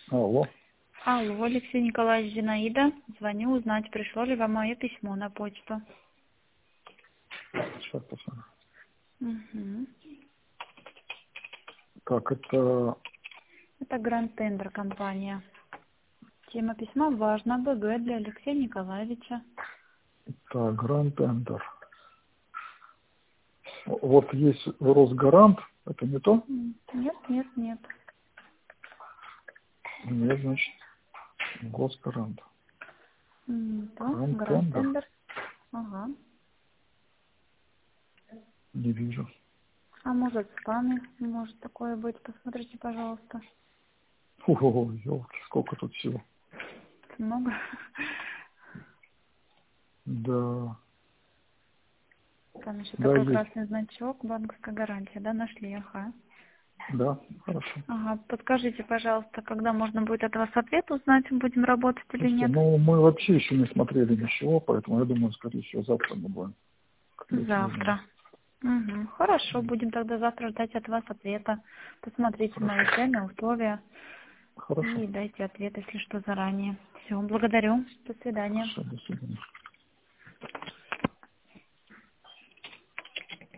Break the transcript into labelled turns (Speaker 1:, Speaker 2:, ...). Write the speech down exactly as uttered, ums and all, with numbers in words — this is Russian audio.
Speaker 1: Алло.
Speaker 2: Алло, Алексей Николаевич, Зинаида. Звоню узнать, пришло ли вам мое письмо на почту.
Speaker 1: Сейчас посмотрим.
Speaker 2: Угу.
Speaker 1: Так, это,
Speaker 2: Это Гранд Тендер компания. Тема письма важна. БГ для Алексея Николаевича.
Speaker 1: это Гранд Эндер. Вот есть Росгарант, это не то?
Speaker 2: М, Нет, нет, нет.
Speaker 1: Нет, значит, Госгарант.
Speaker 2: М, То,
Speaker 1: Гранд
Speaker 2: Гранд
Speaker 1: Тендер
Speaker 2: Тендер. Ага.
Speaker 1: не вижу.
Speaker 2: А может в спаме может такое быть. Посмотрите, пожалуйста.
Speaker 1: Ого, елки, сколько тут всего.
Speaker 2: Много.
Speaker 1: Да,
Speaker 2: Там еще
Speaker 1: да,
Speaker 2: такой
Speaker 1: есть.
Speaker 2: красный значок, банковская гарантия, да, нашли, ага.
Speaker 1: Да, хорошо.
Speaker 2: Ага, подскажите, пожалуйста, когда можно будет от вас ответ узнать, будем работать или
Speaker 1: Слушайте,
Speaker 2: нет?
Speaker 1: ну мы вообще еще не смотрели ничего, поэтому я думаю, скорее всего, завтра мы будем к третьему дню.
Speaker 2: Завтра. Угу. Хорошо, будем тогда завтра ждать от вас ответа. Посмотрите мои
Speaker 1: Хорошо.
Speaker 2: цены, условия
Speaker 1: Хорошо.
Speaker 2: и дайте ответ, если что, заранее. Все, благодарю. До свидания.
Speaker 1: Все, до свидания.